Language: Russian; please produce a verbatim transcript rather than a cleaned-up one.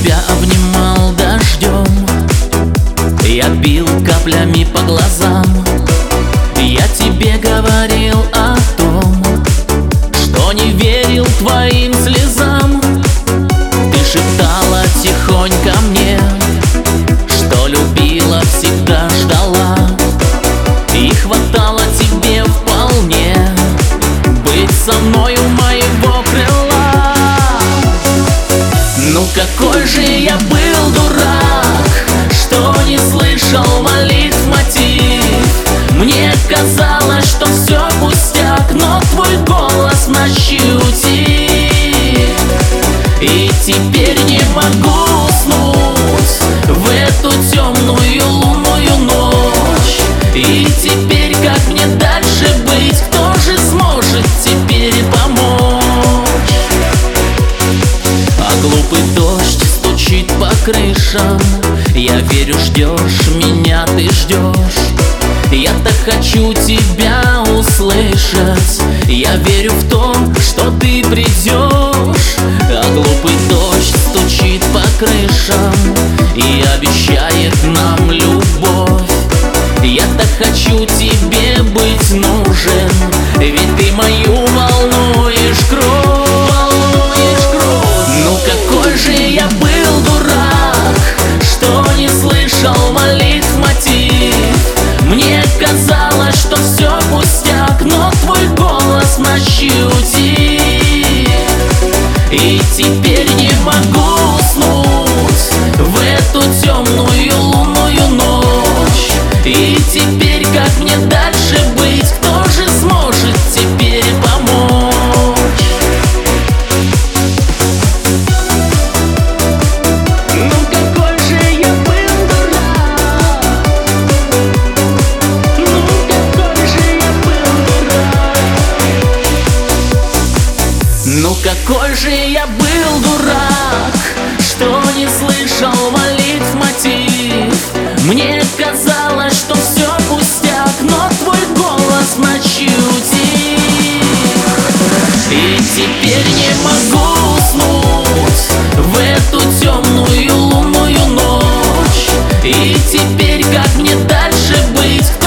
тебя обнимал дождем, я бил каплями по глазам. Я тебе говорил о том, что не верил твоим слезам. Ты шептала тихонько мне, что любила, всегда ждала, и хватало тебе вполне быть со мною моего крыла. Ну какой же я был дурак, что не слышал молитв мотив. Мне казалось, что все пустяк, но твой голос в ночи утих. И теперь не могу уснуть в эту темную лунную ночь. И теперь как мне дальше быть, кто же сможет теперь помочь? А глупый дождь стучит по крышам, я верю, ждешь меня, ты ждешь. Я так хочу тебя услышать, я верю в то, что ты придешь. А глупый дождь стучит по крышам и обещает нам любовь. Я так хочу тебе быть нужен, ведь ты мою волнуешь кровь, волнуешь кровь. Ну какой же я был дурак, что не слышал молитв мотив. Мне казалось, что все пустяк, но твой голос в ночи утих. И теперь не могу уснуть в эту темную лунную ночь. И теперь как мне дальше быть, кто же сможет теперь помочь? Ну какой же я был дурак, ну какой же я был дурак. Ну какой же я был дурак, что не слышал молитв мотив. Мне казалось, что все пустяк, но твой голос в ночи утих. И теперь не могу уснуть в эту темную лунную ночь. И теперь как мне дальше быть?